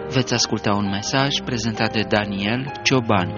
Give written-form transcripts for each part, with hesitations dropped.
Veți asculta un mesaj prezentat de Daniel Cioban.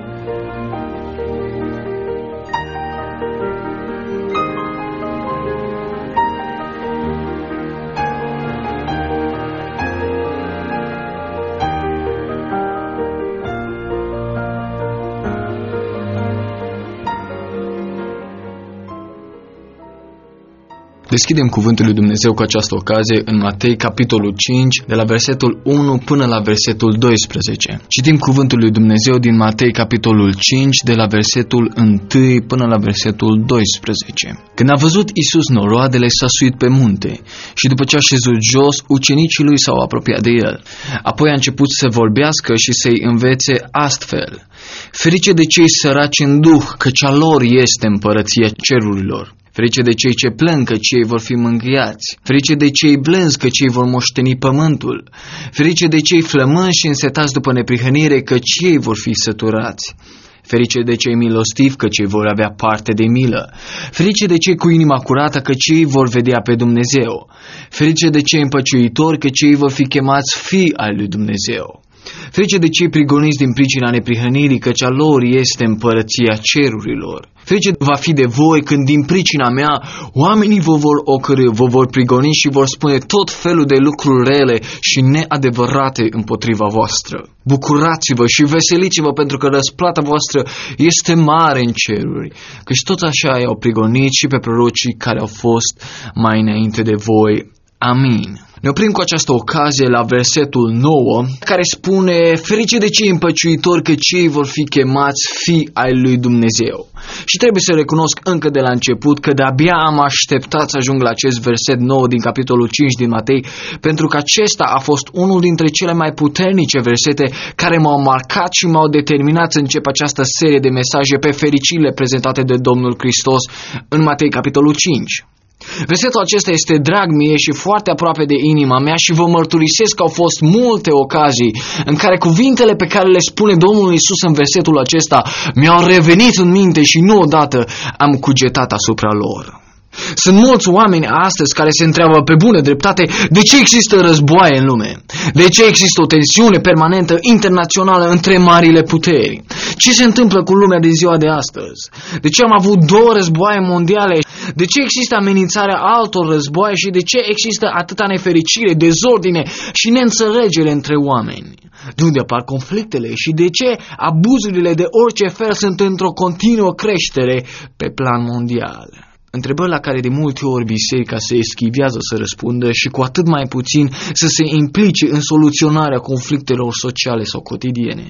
Deschidem cuvântul lui Dumnezeu cu această ocazie în Matei, capitolul 5, de la versetul 1 până la versetul 12. Citim cuvântul lui Dumnezeu din Matei, capitolul 5, de la versetul 1 până la versetul 12. Când a văzut Iisus noroadele, s-a suit pe munte și după ce a șezut jos, ucenicii lui s-au apropiat de el. Apoi a început să vorbească și să-i învețe astfel: Ferice de cei săraci în duh, căci a lor este împărăția cerurilor. Ferice de cei ce plâng, căci ei vor fi mângâiați. Ferice de cei blânzi, căci ei vor moșteni pământul. Ferice de cei flămânzi și însetați după neprihănire, căci ei vor fi săturați. Ferice de cei milostivi, căci ei vor avea parte de milă. Ferice de cei cu inima curată, căci ei vor vedea pe Dumnezeu. Ferice de cei împăciuitori, căci ei vor fi chemați fii ai lui Dumnezeu. Ferice de cei prigoniți din pricina neprihănirii, căci a lor este împărăția cerurilor. Ferice va fi de voi când din pricina mea oamenii vă vor ocărî, vă vor prigoni și vor spune tot felul de lucruri rele și neadevărate împotriva voastră. Bucurați-vă și veseliți-vă, pentru că răsplata voastră este mare în ceruri, căci tot așa i-au prigonit și pe prorocii care au fost mai înainte de voi. Amin. Ne oprim cu această ocazie la versetul 9, care spune: Ferice de cei împăciuitori, că cei vor fi chemați fii ai lui Dumnezeu. Și trebuie să recunosc încă de la început că de-abia am așteptat să ajung la acest verset 9 din capitolul 5 din Matei, pentru că acesta a fost unul dintre cele mai puternice versete care m-au marcat și m-au determinat să încep această serie de mesaje pe fericirile prezentate de Domnul Hristos în Matei, capitolul 5. Versetul acesta este drag mie și foarte aproape de inima mea și vă mărturisesc că au fost multe ocazii în care cuvintele pe care le spune Domnul Iisus în versetul acesta mi-au revenit în minte și nu odată am cugetat asupra lor. Sunt mulți oameni astăzi care se întreabă pe bună dreptate de ce există războaie în lume, de ce există o tensiune permanentă internațională între marile puteri, ce se întâmplă cu lumea din ziua de astăzi, de ce am avut 2 războaie mondiale, de ce există amenințarea altor războaie și de ce există atâta nefericire, dezordine și neînțelegere între oameni. De unde apar conflictele și de ce abuzurile de orice fel sunt într-o continuă creștere pe plan mondial. Întrebări la care de multe ori biserica se eschivează să răspundă și cu atât mai puțin să se implice în soluționarea conflictelor sociale sau cotidiene.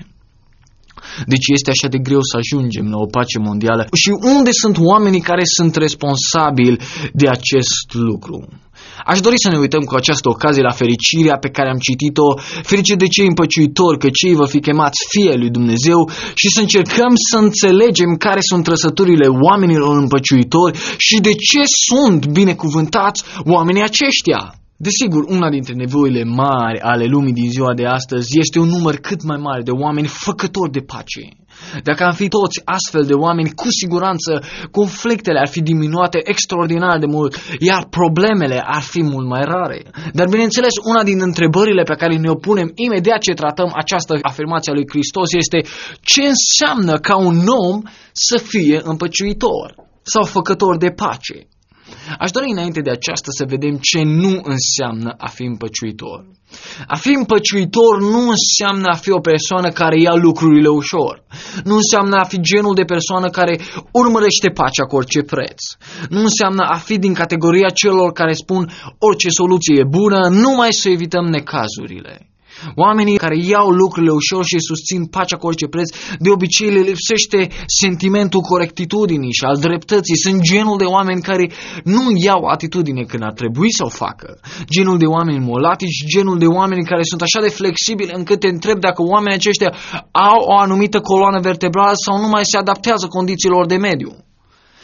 Deci este așa de greu să ajungem la o pace mondială și unde sunt oamenii care sunt responsabili de acest lucru? Aș dori să ne uităm cu această ocazie la fericirea pe care am citit-o: ferice de cei împăciuitori, că cei vor fi chemați fii ai lui Dumnezeu, și să încercăm să înțelegem care sunt trăsăturile oamenilor împăciuitori și de ce sunt binecuvântați oamenii aceștia. Desigur, una dintre nevoile mari ale lumii din ziua de astăzi este un număr cât mai mare de oameni făcători de pace. Dacă am fi toți astfel de oameni, cu siguranță conflictele ar fi diminuate extraordinar de mult, iar problemele ar fi mult mai rare. Dar bineînțeles, una din întrebările pe care ne o punem imediat ce tratăm această afirmație a lui Hristos este: ce înseamnă ca un om să fie împăciuitor sau făcător de pace? Aș dori înainte de aceasta să vedem ce nu înseamnă a fi împăciuitor. A fi împăciuitor nu înseamnă a fi o persoană care ia lucrurile ușor. Nu înseamnă a fi genul de persoană care urmărește pacea cu orice preț. Nu înseamnă a fi din categoria celor care spun orice soluție e bună, numai să evităm necazurile. Oamenii care iau lucrurile ușor și susțin pacea cu orice preț, de obicei le lipsește sentimentul corectitudinii și al dreptății. Sunt genul de oameni care nu iau atitudine când ar trebui să o facă. Genul de oameni molatici, genul de oameni care sunt așa de flexibili încât te întreb dacă oamenii aceștia au o anumită coloană vertebrală sau nu mai se adaptează condițiilor de mediu.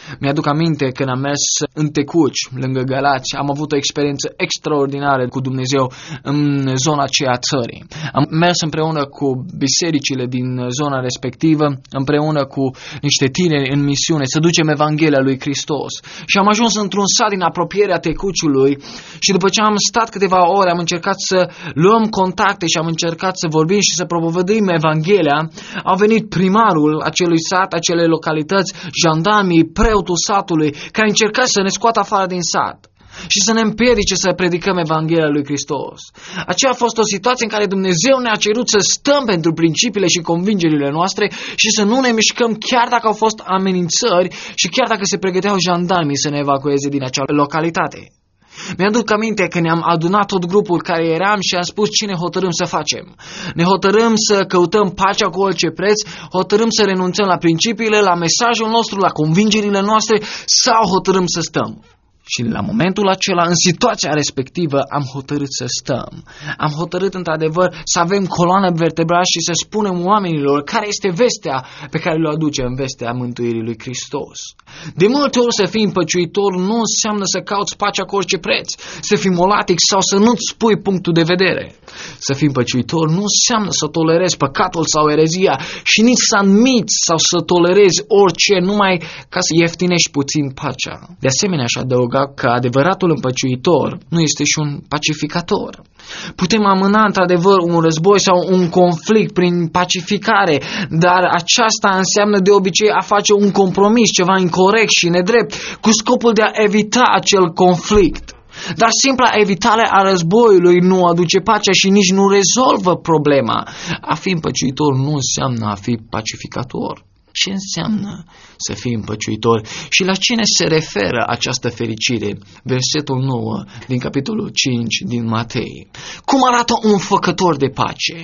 Mi-aduc aminte când am mers în Tecuci, lângă Galați, am avut o experiență extraordinară cu Dumnezeu în zona aceea a țării. Am mers împreună cu bisericile din zona respectivă, împreună cu niște tineri în misiune, să ducem Evanghelia lui Hristos. Și am ajuns într-un sat din apropierea Tecuciului și după ce am stat câteva ore, am încercat să luăm contacte și am încercat să vorbim și să propovăduim Evanghelia. Au venit primarul acelui sat, acelei localități, jandarmii, preotul satului, care încerca să ne scoată afară din sat și să ne împiedice să predicăm Evanghelia lui Hristos. Aceea a fost o situație în care Dumnezeu ne-a cerut să stăm pentru principiile și convingerile noastre și să nu ne mișcăm chiar dacă au fost amenințări și chiar dacă se pregăteau jandarmii să ne evacueze din acea localitate. Mi-aduc aminte că ne-am adunat tot grupul care eram și am spus ce ne hotărâm să facem. Ne hotărâm să căutăm pacea cu orice preț, hotărâm să renunțăm la principiile, la mesajul nostru, la convingerile noastre sau hotărâm să stăm. Și la momentul acela, în situația respectivă, am hotărât să stăm. Am hotărât într-adevăr să avem coloană vertebrală și să spunem oamenilor care este vestea pe care le aducem, vestea mântuirii lui Hristos. De multe ori să fii împăciuitor nu înseamnă să cauți pacea cu orice preț, să fii molatic sau să nu-ți spui punctul de vedere. Să fii împăciuitor nu înseamnă să tolerezi păcatul sau erezia și nici să admiți sau să tolerezi orice numai ca să ieftinești puțin pacea. De asemenea, aș adăuga că adevăratul împăciuitor nu este și un pacificator. Putem amâna într-adevăr un război sau un conflict prin pacificare, dar aceasta înseamnă de obicei a face un compromis, ceva incorect și nedrept, cu scopul de a evita acel conflict. Dar simpla evitare a războiului nu aduce pacea și nici nu rezolvă problema. A fi împăciuitor nu înseamnă a fi pacificator. Ce înseamnă să fii împăciuitor și la cine se referă această fericire? Versetul 9 din capitolul 5 din Matei. Cum arată un făcător de pace?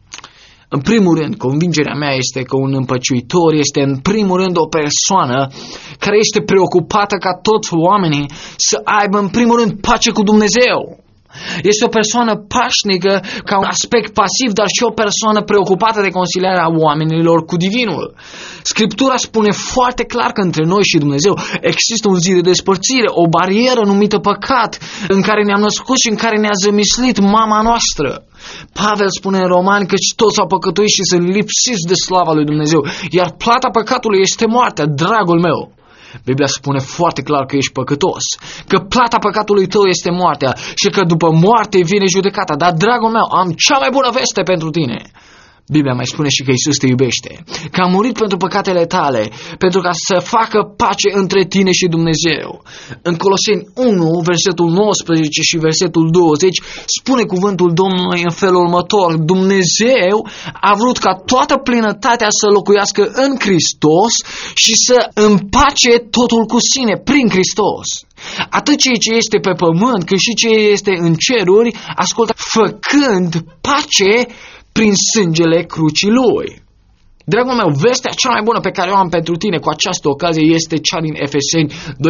În primul rând, convingerea mea este că un împăciuitor este în primul rând o persoană care este preocupată ca toți oamenii să aibă în primul rând pace cu Dumnezeu. Este o persoană pașnică ca un aspect pasiv, dar și o persoană preocupată de concilierea oamenilor cu Divinul. Scriptura spune foarte clar că între noi și Dumnezeu există un zid de despărțire, o barieră numită păcat, în care ne-am născut și în care ne-a zămislit mama noastră. Pavel spune în Romani că toți au păcătuit și sunt lipsiți de slava lui Dumnezeu, iar plata păcatului este moartea, dragul meu. Biblia spune foarte clar că ești păcătos, că plata păcatului tău este moartea și că după moarte vine judecata. Dar, dragul meu, am cea mai bună veste pentru tine. Biblia mai spune și că Iisus te iubește, că a murit pentru păcatele tale, pentru ca să facă pace între tine și Dumnezeu. În Coloseni 1, versetul 19 și versetul 20, spune cuvântul Domnului în felul următor: Dumnezeu a vrut ca toată plinătatea să locuiască în Hristos și să împace totul cu sine prin Hristos. Atât ceea ce este pe pământ, cât și ce este în ceruri, ascultă, făcând pace prin sângele crucii Lui. Dragul meu, vestea cea mai bună pe care o am pentru tine cu această ocazie este cea din Efeseni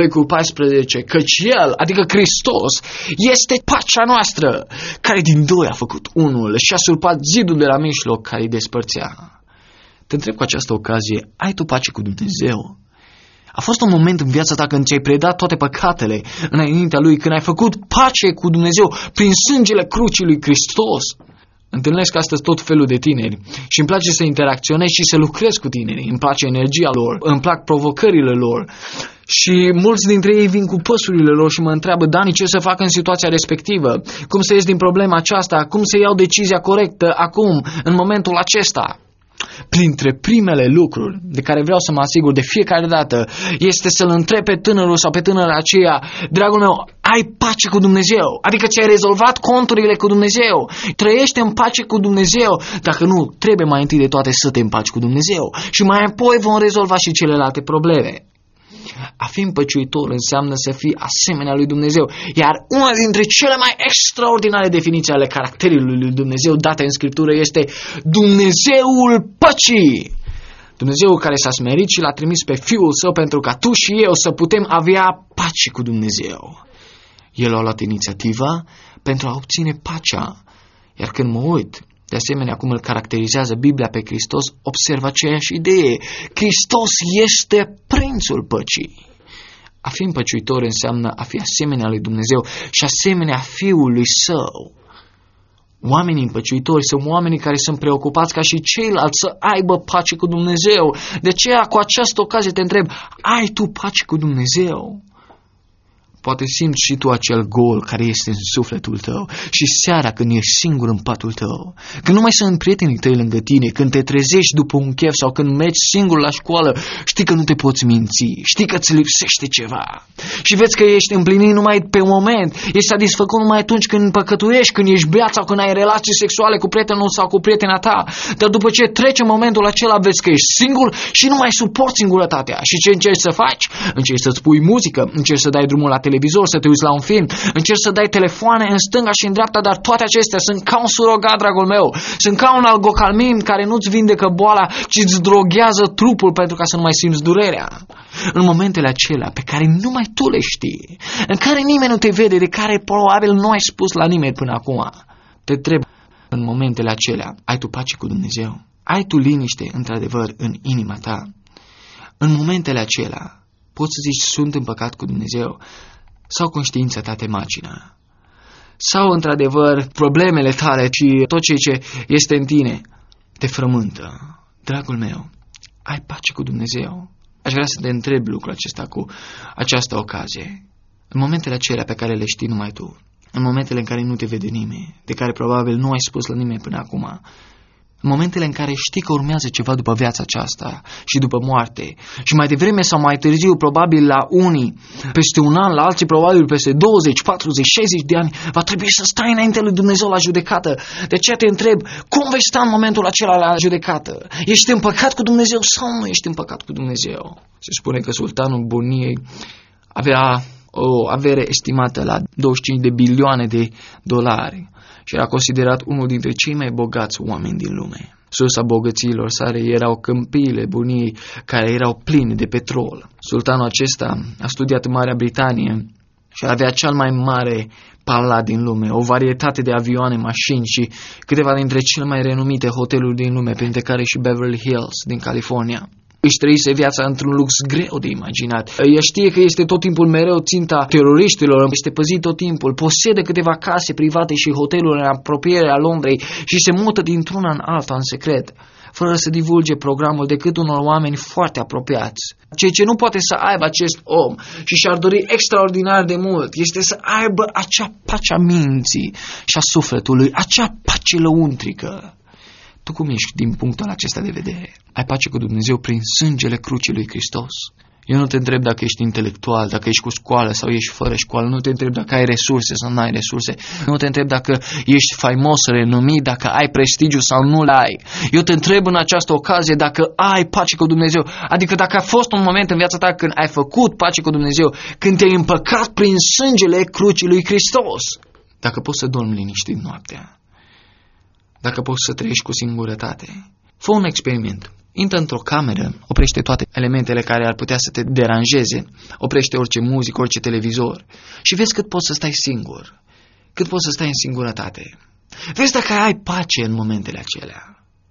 2:14, căci El, adică Hristos, este pacea noastră, care din doi a făcut unul și a surpat zidul de la mijloc care îi despărțea. Te întreb cu această ocazie, ai tu pace cu Dumnezeu? A fost un moment în viața ta când ți-ai predat toate păcatele înaintea Lui, când ai făcut pace cu Dumnezeu prin sângele crucii lui Hristos? Întâlnesc astăzi tot felul de tineri și îmi place să interacționez și să lucrez cu tinerii. Îmi place energia lor, îmi plac provocările lor. Și mulți dintre ei vin cu păsurile lor și mă întreabă: Dani, ce să fac în situația respectivă? Cum să ies din problema aceasta? Cum să iau decizia corectă acum, în momentul acesta? Printre primele lucruri de care vreau să mă asigur de fiecare dată este să-l întreb pe tânărul sau pe tânăra aceea: dragul meu, ai pace cu Dumnezeu? Adică ți-ai rezolvat conturile cu Dumnezeu? Trăiește în pace cu Dumnezeu? Dacă nu, trebuie mai întâi de toate să te împaci cu Dumnezeu și mai apoi vom rezolva și celelalte probleme. A fi împăciuitor înseamnă să fii asemenea lui Dumnezeu, iar una dintre cele mai extraordinare definiții ale caracterului lui Dumnezeu date în Scriptură este Dumnezeul păcii. Dumnezeul care s-a smerit și l-a trimis pe Fiul Său pentru ca tu și eu să putem avea pace cu Dumnezeu. El a luat inițiativa pentru a obține pacea, iar când mă uit de asemenea cum îl caracterizează Biblia pe Hristos, observă aceeași idee. Hristos este prințul păcii. A fi împăciuitor înseamnă a fi asemenea lui Dumnezeu și asemenea Fiului Său. Oamenii împăciuitori sunt oamenii care sunt preocupați ca și ceilalți să aibă pace cu Dumnezeu. De aceea, cu această ocazie te întreb, ai tu pace cu Dumnezeu? Poate simți și tu acel gol care este în sufletul tău și seara când ești singur în patul tău, când nu mai sunt prietenii tăi lângă tine, când te trezești după un chef sau când mergi singur la școală, știi că nu te poți minți, știi că îți lipsește ceva și vezi că ești împlinit numai pe moment, ești satisfăcut numai atunci când păcătuiești, când ești beat sau când ai relații sexuale cu prietenul sau cu prietena ta, dar după ce trece momentul acela vezi că ești singur și nu mai suporți singurătatea și ce încerci să faci? Încerci să-ți pui muzică, încerci să dai drumul la televizor, să te uiți la un film, încerci să dai telefoane în stânga și în dreapta, dar toate acestea sunt ca un surogat, dragul meu. Sunt ca un algocalmin care nu-ți vindecă boala, ci îți droghează trupul pentru ca să nu mai simți durerea. În momentele acelea pe care numai tu le știi, în care nimeni nu te vede, de care probabil nu ai spus la nimeni până acum, te întreb, în momentele acelea, ai tu pace cu Dumnezeu? Ai tu liniște, într-adevăr, în inima ta? În momentele acelea, poți să zici, sunt în păcat cu Dumnezeu? Sau conștiința ta te macină? Sau, într-adevăr, problemele tale și tot ce este în tine te frământă? Dragul meu, ai pace cu Dumnezeu? Aș vrea să te întreb lucrul acesta cu această ocazie. În momentele acelea pe care le știi numai tu, în momentele în care nu te vede nimeni, de care probabil nu ai spus la nimeni până acum, în momentele în care știi că urmează ceva după viața aceasta și după moarte și mai devreme sau mai târziu, probabil la unii peste un an, la alții probabil peste 20, 40, 60 de ani, va trebui să stai înainte lui Dumnezeu la judecată. De aceea te întreb, cum vei sta în momentul acela la judecată? Ești în păcat cu Dumnezeu sau nu ești în păcat cu Dumnezeu? Se spune că sultanul Bruneiei avea o avere estimată la 25 de bilioane de dolari. Și era considerat unul dintre cei mai bogați oameni din lume. Sursa bogățiilor sale erau câmpiile Bruneiei care erau pline de petrol. Sultanul acesta a studiat în Marea Britanie și avea cel mai mare palat din lume, o varietate de avioane, mașini și câteva dintre cele mai renumite hoteluri din lume, printre care și Beverly Hills din California. Își trăise viața într-un lux greu de imaginat. El știe că este tot timpul mereu ținta teroriștilor, este păzit tot timpul, posedă câteva case private și hoteluri în apropierea Londrei și se mută dintr-una în alta în secret, fără să divulge programul decât unor oameni foarte apropiați. Ceea ce nu poate să aibă acest om și și-ar dori extraordinar de mult este să aibă acea pace a minții și a sufletului, acea pace lăuntrică. Tu cum ești din punctul acesta de vedere? Ai pace cu Dumnezeu prin sângele crucii lui Hristos? Eu nu te întreb dacă ești intelectual, dacă ești cu școală sau ești fără școală, nu te întreb dacă ai resurse sau nu ai resurse, nu te întreb dacă ești faimos, renumit, dacă ai prestigiu sau nu-l ai. Eu te întreb în această ocazie dacă ai pace cu Dumnezeu, adică dacă a fost un moment în viața ta când ai făcut pace cu Dumnezeu, când te-ai împăcat prin sângele crucii lui Hristos. Dacă poți să dormi liniștit noaptea, dacă poți să trăiești cu singurătate, fă un experiment. Intră într-o cameră, oprește toate elementele care ar putea să te deranjeze, oprește orice muzică, orice televizor și vezi cât poți să stai singur, cât poți să stai în singurătate. Vezi dacă ai pace în momentele acelea.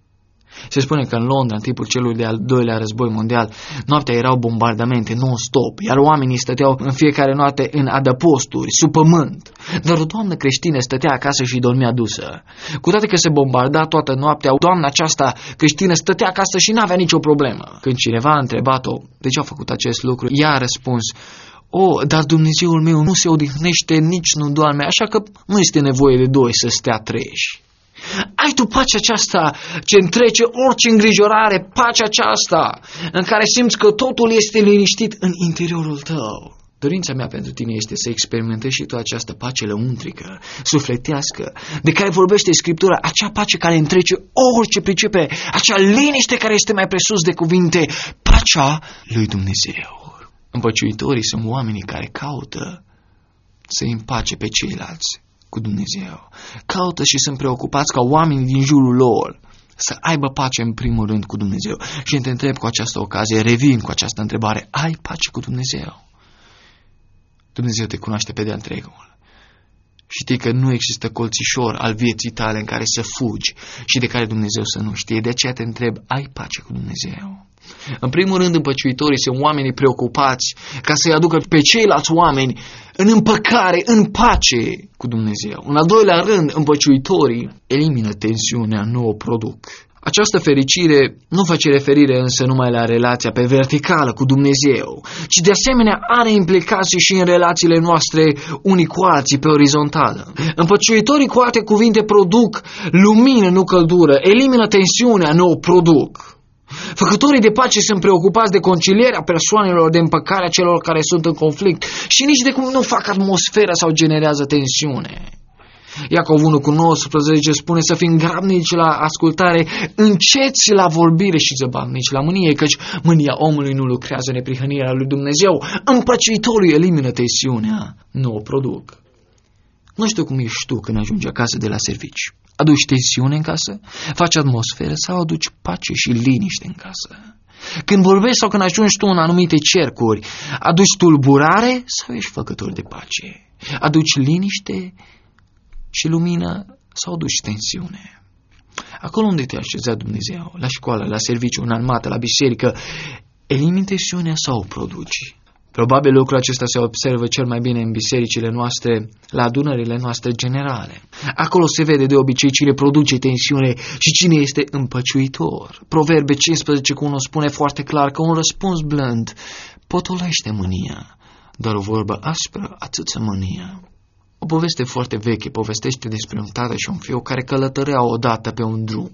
Se spune că în Londra, în timpul celui de-al doilea război mondial, noaptea erau bombardamente non-stop, iar oamenii stăteau în fiecare noapte în adăposturi, sub pământ. Dar o doamnă creștină stătea acasă și dormea dusă. Cu toate că se bombarda toată noaptea, doamna aceasta creștină stătea acasă și n-avea nicio problemă. Când cineva a întrebat-o de ce a făcut acest lucru, ea a răspuns: dar Dumnezeul meu nu se odihnește, nici nu doarme, așa că nu este nevoie de doi să stea treji. Ai tu pacea aceasta ce întrece orice îngrijorare, pacea aceasta în care simți că totul este liniștit în interiorul tău. Dorința mea pentru tine este să experimentezi și tu această pace lăuntrică, sufletească, de care vorbește Scriptura, acea pace care întrece orice pricepere, acea liniște care este mai presus de cuvinte, pacea lui Dumnezeu. Împăciuitorii sunt oamenii care caută să îi împace pe ceilalți cu Dumnezeu. Caută și sunt preocupați ca oamenii din jurul lor să aibă pace în primul rând cu Dumnezeu. Și te întreb cu această ocazie, revin cu această întrebare, ai pace cu Dumnezeu? Dumnezeu te cunoaște pe de-a întregul Știi că nu există colțișor al vieții tale în care să fugi și de care Dumnezeu să nu știe. De aceea te întreb, ai pace cu Dumnezeu? În primul rând, împăciuitorii sunt oamenii preocupați ca să-i aducă pe ceilalți oameni în împăcare, în pace cu Dumnezeu. În al doilea rând, împăciuitorii elimină tensiunea, nu o produc. Această fericire nu face referire însă numai la relația pe verticală cu Dumnezeu, ci de asemenea are implicații și în relațiile noastre unii cu alții pe orizontală. Împăciuitorii, cu alte cuvinte, produc lumină, nu căldură, elimină tensiunea, nu o produc. Făcătorii de pace sunt preocupați de concilierea persoanelor, de împăcarea celor care sunt în conflict și nici de cum nu fac atmosferă sau generează tensiune. Iacov 1:19 spune să fim grabnici la ascultare, înceți la vorbire și zăbavnici la mânie, căci mânia omului nu lucrează neprihănirea lui Dumnezeu. Împăciuitorii elimină tensiunea, nu o produc. Nu știu cum ești tu când ajungi acasă de la servici. Aduci tensiune în casă? Faci atmosferă sau aduci pace și liniște în casă? Când vorbești sau când ajungi tu în anumite cercuri, aduci tulburare sau ești făcător de pace? Aduci liniște și lumină sau aduci tensiune? Acolo unde te-a așezat Dumnezeu, la școală, la serviciu, în armată, la biserică, elimini tensiunea sau o produci? Probabil lucrul acesta se observă cel mai bine în bisericile noastre, la adunările noastre generale. Acolo se vede de obicei cine produce tensiune și cine este împăciuitor. Proverbe 15:1 spune foarte clar că un răspuns blând potolește mânia, dar o vorbă aspră atâță mânia. O poveste foarte veche povestește despre un tată și un fiu care călătoreau odată pe un drum.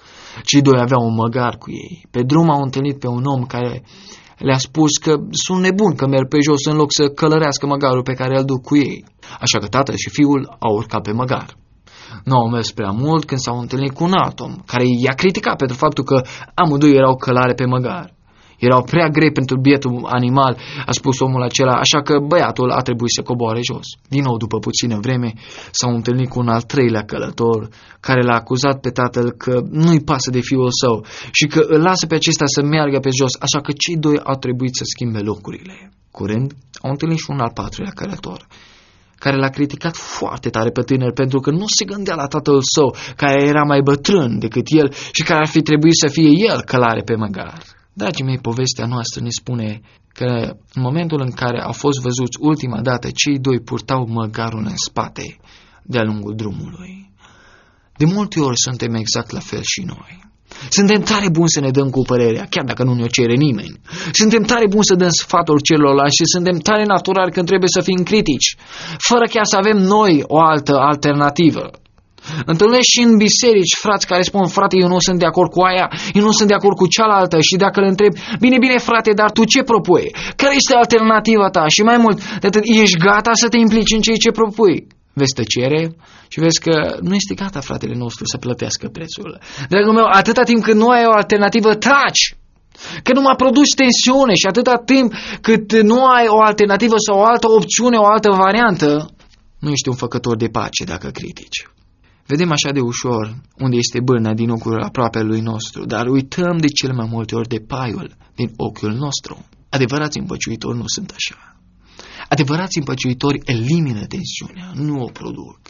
Cei doi aveau un măgar cu ei. Pe drum au întâlnit pe un om care le-a spus că sunt nebuni că merg pe jos în loc să călărească măgarul pe care îl duc cu ei. Așa că tatăl și fiul au urcat pe măgar. Nu au mers prea mult când s-au întâlnit cu un alt om care i-a criticat pentru faptul că amândoi erau călare pe măgar. Erau prea grei pentru bietul animal, a spus omul acela, așa că băiatul a trebuit să coboare jos. Din nou, după puțină vreme, s-au întâlnit cu un al treilea călător, care l-a acuzat pe tatăl că nu-i pasă de fiul său și că îl lasă pe acesta să meargă pe jos, așa că cei doi au trebuit să schimbe locurile. Curând, au întâlnit și un al patrulea călător, care l-a criticat foarte tare pe tânăr pentru că nu se gândea la tatăl său, care era mai bătrân decât el și care ar fi trebuit să fie el călare pe măgar. Dragii mei, povestea noastră ne spune că în momentul în care au fost văzuți ultima dată, cei doi purtau măgarul în spate de-a lungul drumului. De multe ori suntem exact la fel și noi. Suntem tare buni să ne dăm cu părerea, chiar dacă nu ne-o cere nimeni. Suntem tare buni să dăm sfaturi celorlalți și suntem tare naturali când trebuie să fim critici, fără chiar să avem noi o altă alternativă. Întâlnești și în biserici frați care spun, frate, eu nu sunt de acord cu aia, eu nu sunt de acord cu cealaltă și dacă le întreb, bine frate, dar tu ce propui? Care este alternativa ta? Și mai mult, ești gata să te implici în ceea ce propui? Vezi tăcere și vezi că nu este gata fratele nostru să plătească prețul. Dragul meu, atâta timp cât nu ai o alternativă, taci! Că nu mai produci tensiune și atâta timp cât nu ai o alternativă sau o altă opțiune, o altă variantă, nu ești un făcător de pace dacă critici. Vedem așa de ușor unde este bârna din ochiul aproapelui nostru, dar uităm de cele mai multe ori de paiul din ochiul nostru. Adevărați împăciuitori nu sunt așa. Adevărați împăciuitori elimină tensiunea, nu o produc.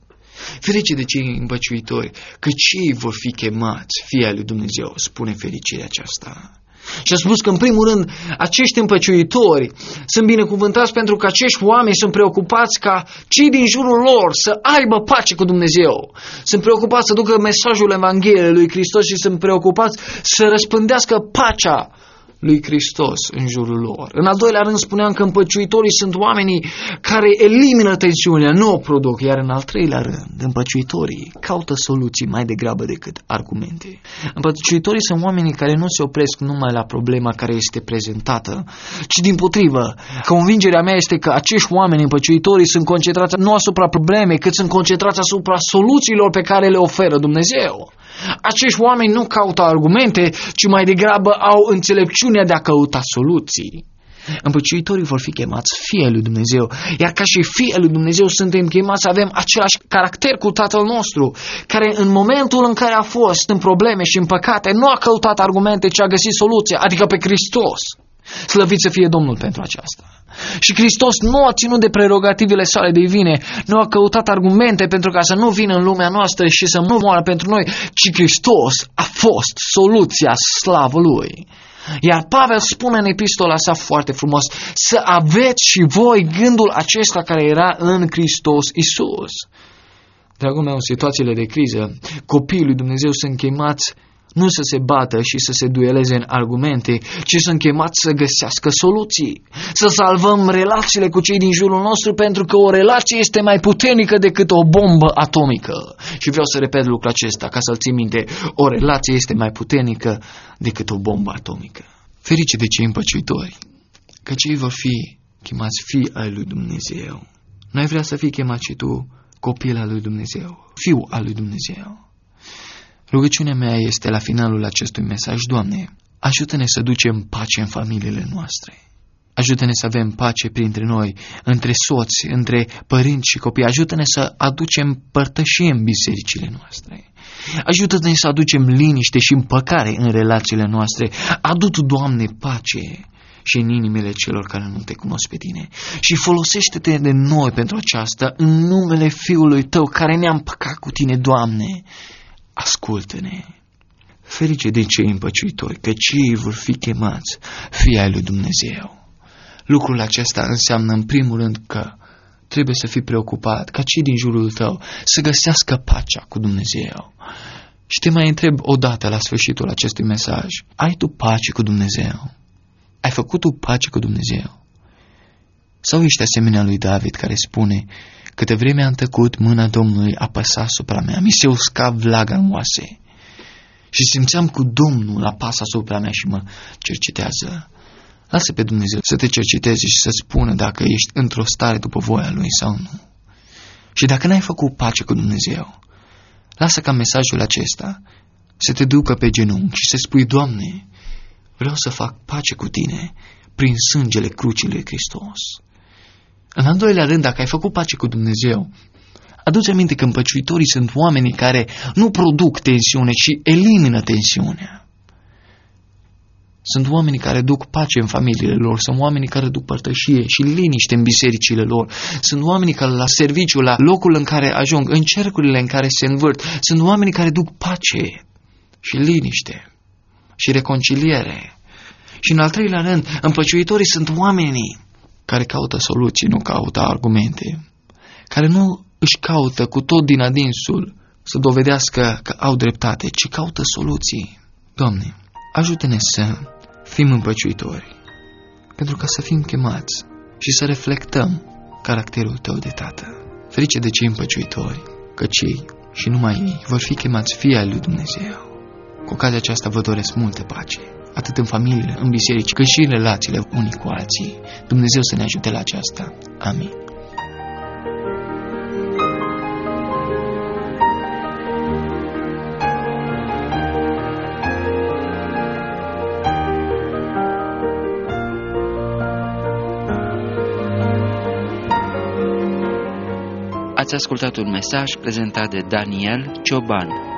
Ferice de cei împăciuitori, că cei vor fi chemați, fii ai lui Dumnezeu, spune fericirea aceasta. Și a spus că, în primul rând, acești împăciuitori sunt binecuvântați pentru că acești oameni sunt preocupați ca cei din jurul lor să aibă pace cu Dumnezeu. Sunt preocupați să ducă mesajul Evangheliei lui Hristos și sunt preocupați să răspândească pacea lui Hristos în jurul lor. În al doilea rând spuneam că împăciuitorii sunt oamenii care elimină tensiunea, nu o produc, iar în al treilea rând, împăciuitorii caută soluții mai degrabă decât argumente. Împăciuitorii sunt oamenii care nu se opresc numai la problema care este prezentată, ci dimpotrivă. Convingerea mea este că acești oameni împăciuitorii sunt concentrați nu asupra problemei, cât sunt concentrați asupra soluțiilor pe care le oferă Dumnezeu. Acești oameni nu caută argumente, ci mai degrabă au înțelepciunea de a căuta soluții. Împăciuitorii vor fi chemați fii ai lui Dumnezeu, iar ca și fii ai lui Dumnezeu suntem chemați să avem același caracter cu Tatăl nostru, care în momentul în care a fost în probleme și în păcate nu a căutat argumente, ci a găsit soluția, adică pe Hristos. Slăvit să fie Domnul pentru aceasta. Și Hristos nu a ținut de prerogativele sale divine, nu a căutat argumente pentru ca să nu vină în lumea noastră și să nu moară pentru noi, ci Hristos a fost soluția slavă Lui. Iar Pavel spune în epistola sa foarte frumos, să aveți și voi gândul acesta care era în Hristos Iisus. Dragul meu, în situațiile de criză, copiii lui Dumnezeu sunt chemați nu să se bată și să se dueleze în argumente, ci sunt chemați să găsească soluții, să salvăm relațiile cu cei din jurul nostru, pentru că o relație este mai puternică decât o bombă atomică. Și vreau să repet lucrul acesta, ca să-l ții minte, o relație este mai puternică decât o bombă atomică. Ferice de cei împăciuitori, că cei vor fi chemați fii ai lui Dumnezeu. N-ai vrea să fii chemat și tu copil al lui Dumnezeu, fiu al lui Dumnezeu. Rugăciunea mea este la finalul acestui mesaj, Doamne, ajută-ne să ducem pace în familiile noastre. Ajută-ne să avem pace printre noi, între soți, între părinți și copii. Ajută-ne să aducem părtășie în bisericile noastre. Ajută-ne să aducem liniște și împăcare în relațiile noastre. Adu Tu, Doamne, pace și în inimile celor care nu Te cunosc pe Tine. Și folosește-Te de noi pentru aceasta, în numele Fiului Tău, care ne-a împăcat cu Tine, Doamne. Ascultă-ne! Ferice de cei împăciuitori, că cei vor fi chemați fii ai lui Dumnezeu. Lucrul acesta înseamnă, în primul rând, că trebuie să fii preocupat ca cei din jurul tău să găsească pacea cu Dumnezeu. Și te mai întreb odată la sfârșitul acestui mesaj, ai tu pace cu Dumnezeu? Ai făcut tu pace cu Dumnezeu? Sau ești asemenea lui David, care spune, câte vreme am tăcut, mâna Domnului apăsa asupra mea, mi se usca vlaga în oase și simțeam cu Domnul apasă asupra mea și mă cercetează. Lasă pe Dumnezeu să te cerceteze și să spună dacă ești într-o stare după voia Lui sau nu. Și dacă n-ai făcut pace cu Dumnezeu, lasă ca mesajul acesta să te ducă pe genunchi și să spui, Doamne, vreau să fac pace cu Tine prin sângele crucii lui Hristos. În al doilea rând, dacă ai făcut pace cu Dumnezeu, adu-ți aminte că împăciuitorii sunt oamenii care nu produc tensiune, ci elimină tensiunea. Sunt oamenii care duc pace în familiile lor, sunt oamenii care duc părtășie și liniște în bisericile lor, sunt oamenii care la serviciu, la locul în care ajung, în cercurile în care se învârt, sunt oamenii care duc pace și liniște și reconciliere. Și în al treilea rând, împăciuitorii sunt oamenii care caută soluții, nu caută argumente, care nu își caută cu tot din adinsul să dovedească că au dreptate, ci caută soluții. Doamne, ajută-ne să fim împăciuitori, pentru ca să fim chemați și să reflectăm caracterul Tău de Tată. Ferice de cei împăciuitori, că cei și numai ei vor fi chemați fii ai lui Dumnezeu. Cu ocazia aceasta vă doresc multă pace, atât în familiile, în biserici, cât și în relațiile unii cu alții. Dumnezeu să ne ajute la aceasta. Amin. Ați ascultat un mesaj prezentat de Daniel Cioban.